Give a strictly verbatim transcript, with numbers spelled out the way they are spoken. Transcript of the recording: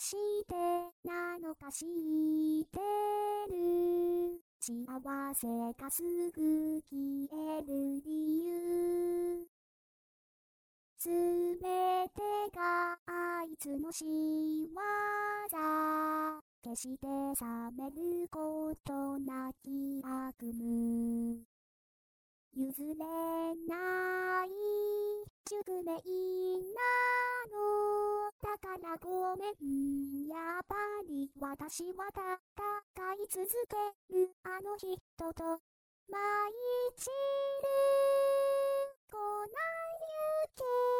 してなのか知ってる。幸せがすぐ消える理由。すべてがあいつの仕業。決して冷めることなき悪夢。譲れない宿命なの。だからごめん。やっぱり私は戦い続ける。あの人と舞い散る。粉雪